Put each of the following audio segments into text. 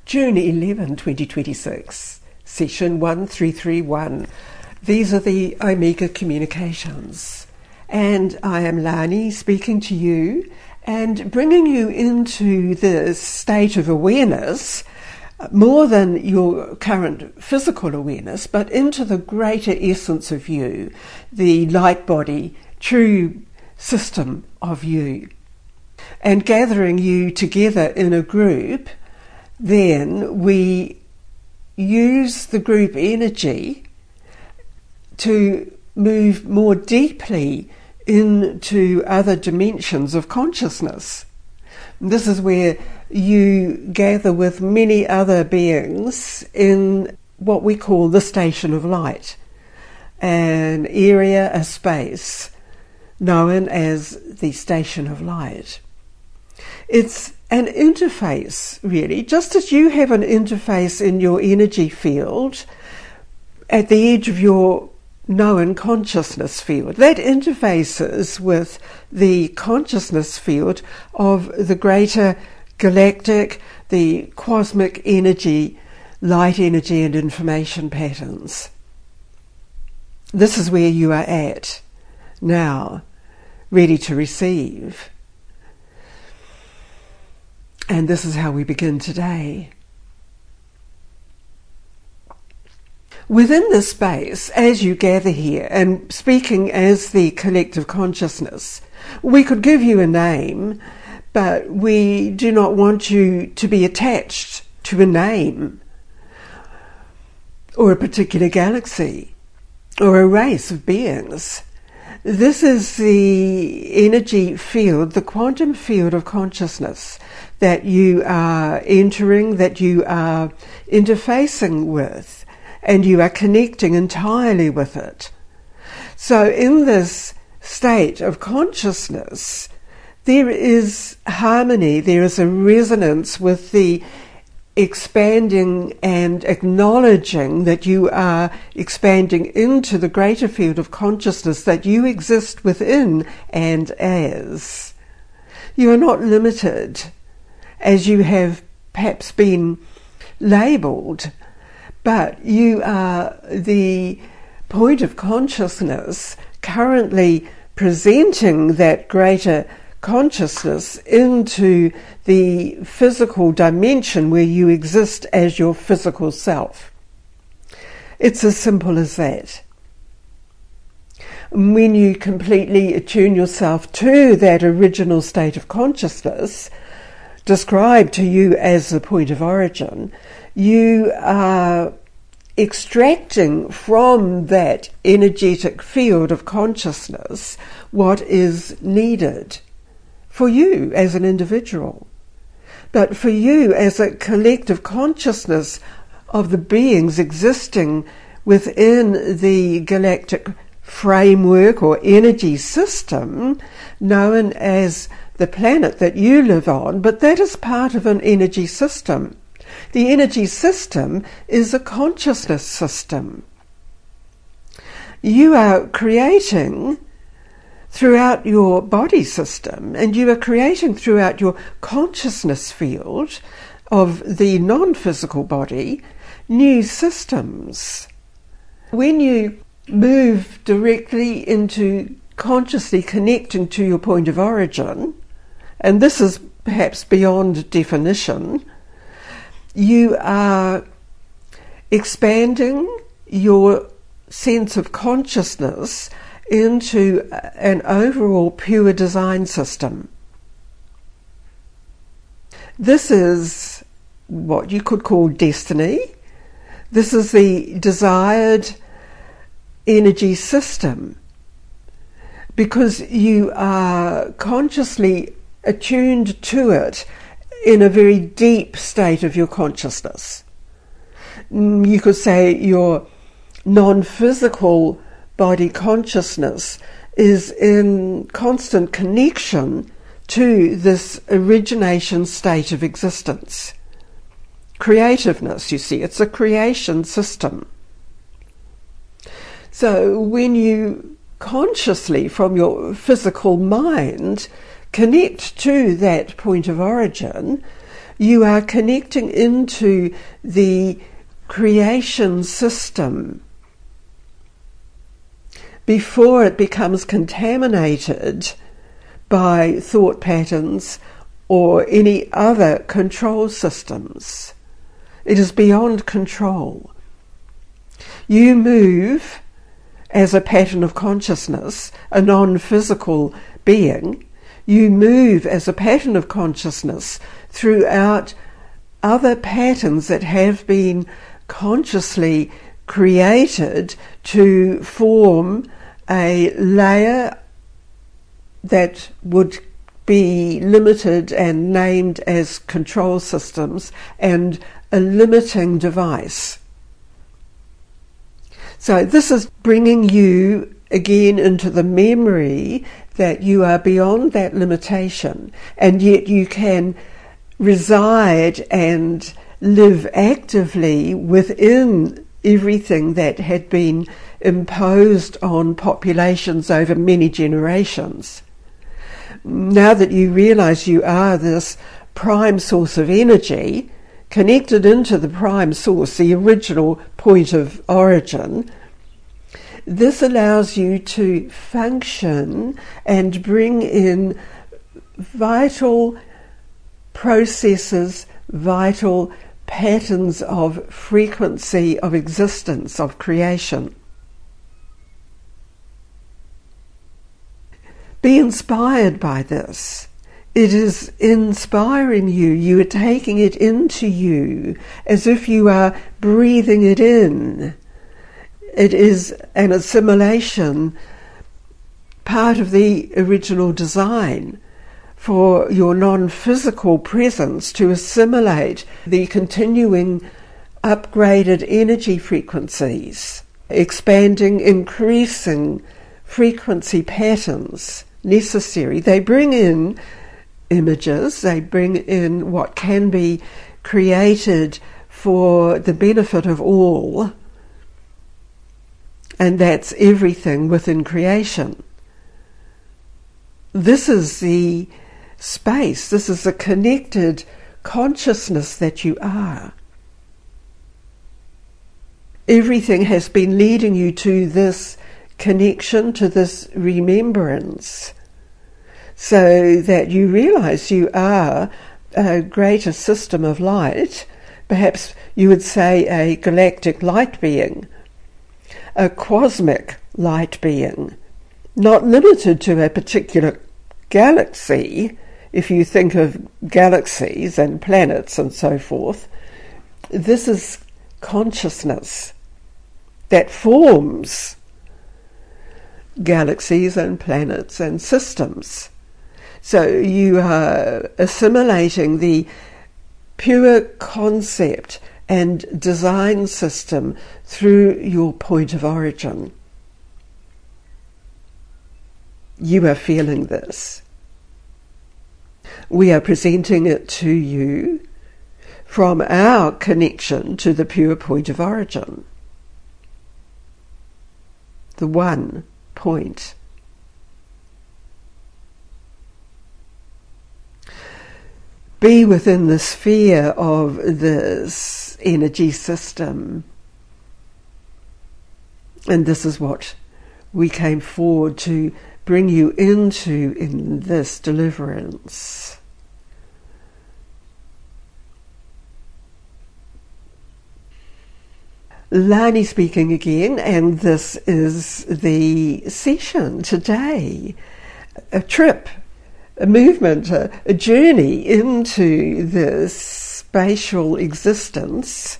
June 11, 2026, session 1331. These are the Omega Communications. And I am Lani speaking to you and bringing you into the state of awareness, more than your current physical awareness, but into the greater essence of you, the light body, true system of you. And gathering you together in a group, then we use the group energy to move more deeply into other dimensions of consciousness. This is where you gather with many other beings in what we call the station of light, an area, a space known as the station of light. It's an interface, really, just as you have an interface in your energy field at the edge of your known consciousness field. That interfaces with the consciousness field of the greater galactic, the cosmic energy, light energy and information patterns. This is where you are at now, ready to receive. And this is how we begin today. Within this space, as you gather here, and speaking as the collective consciousness, we could give you a name, but we do not want you to be attached to a name, or a particular galaxy, or a race of beings. This is the energy field, the quantum field of consciousness that you are entering, that you are interfacing with, and you are connecting entirely with it. So in this state of consciousness, there is harmony, there is a resonance with the expanding and acknowledging that you are expanding into the greater field of consciousness that you exist within and as. You are not limited as you have perhaps been labelled, but you are the point of consciousness currently presenting that greater consciousness into the physical dimension where you exist as your physical self. It's as simple as that. When you completely attune yourself to that original state of consciousness, described to you as the point of origin, you are extracting from that energetic field of consciousness what is needed for you as an individual, but for you as a collective consciousness of the beings existing within the galactic framework or energy system known as the planet that you live on, but that is part of an energy system. The energy system is a consciousness system. You are creating throughout your body system, and you are creating throughout your consciousness field of the non-physical body, new systems. When you move directly into consciously connecting to your point of origin, and this is perhaps beyond definition, you are expanding your sense of consciousness into an overall pure design system. This is what you could call destiny. This is the desired energy system because you are consciously attuned to it in a very deep state of your consciousness. You could say your non-physical body consciousness is in constant connection to this origination state of existence. Creativeness, you see, it's a creation system. So when you consciously, from your physical mind, connect to that point of origin, You are connecting into the creation system before it becomes contaminated by thought patterns or any other control systems. It is beyond control. You move as a pattern of consciousness, a non-physical being. You move as a pattern of consciousness throughout other patterns that have been consciously created to form a layer that would be limited and named as control systems and a limiting device. So this is bringing you again into the memory that you are beyond that limitation, and yet you can reside and live actively within everything that had been imposed on populations over many generations. Now that you realize you are this prime source of energy, connected into the prime source, the original point of origin, this allows you to function and bring in vital processes, vital patterns of frequency of existence, of creation. Be inspired by this. It is inspiring you. You are taking it into you as if you are breathing it in. It is an assimilation, part of the original design for your non-physical presence to assimilate the continuing upgraded energy frequencies, expanding, increasing frequency patterns necessary. They bring in images, they bring in what can be created for the benefit of all, and that's everything within creation. This is the space, this is the connected consciousness that you are. Everything has been leading you to this connection, to this remembrance, so that you realize you are a greater system of light. Perhaps you would say a galactic light being, a cosmic light being, not limited to a particular galaxy. If you think of galaxies and planets and so forth, this is consciousness that forms galaxies and planets and systems. So you are assimilating the pure concept and design system through your point of origin. You are feeling this. We are presenting it to you from our connection to the pure point of origin. The one point. Be within the sphere of this energy system. And this is what we came forward to bring you into in this deliverance. Lani speaking again, and this is the session today. A trip, a movement, a journey into this spatial existence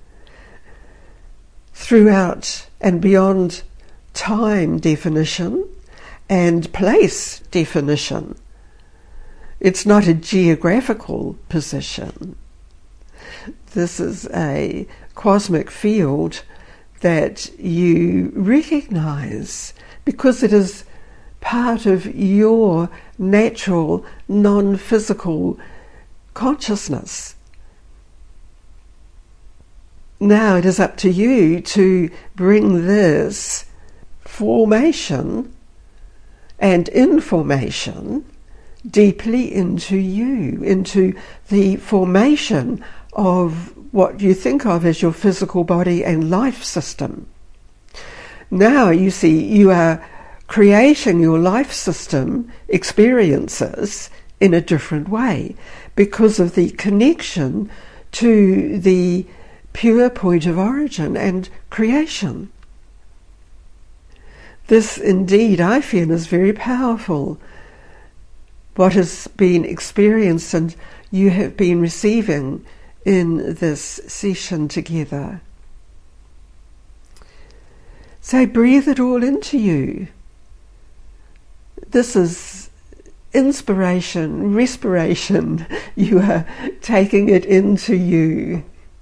throughout and beyond time definition and place definition. It's not a geographical position. This is a cosmic field that you recognize because it is part of your natural, non-physical consciousness. Now it is up to you to bring this formation and information deeply into you, into the formation of what you think of as your physical body and life system. Now you see you are creating your life system experiences in a different way because of the connection to the pure point of origin and creation. This indeed, I feel, is very powerful. What has been experienced and you have been receiving in this session together. So breathe it all into you. This is inspiration, respiration. You are taking it into you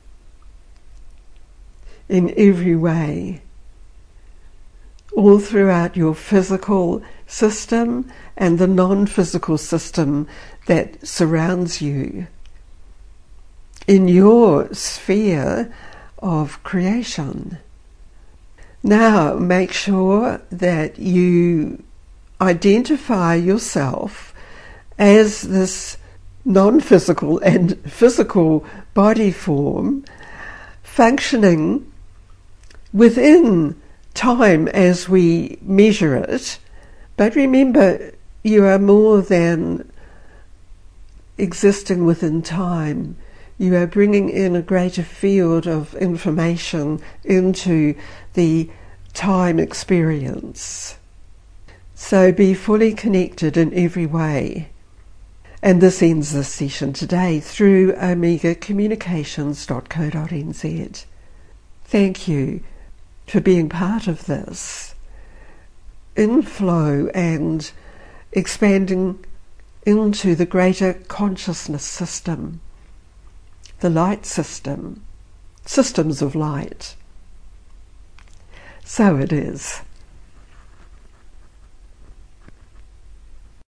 in every way, all throughout your physical system and the non-physical system that surrounds you in your sphere of creation. Now make sure that you identify yourself as this non-physical and physical body form functioning within time as we measure it. But remember, you are more than existing within time. You are bringing in a greater field of information into the time experience. So be fully connected in every way. And this ends this session today through omegacommunications.co.nz. Thank you for being part of this inflow and expanding into the greater consciousness system, the light system, systems of light. So it is.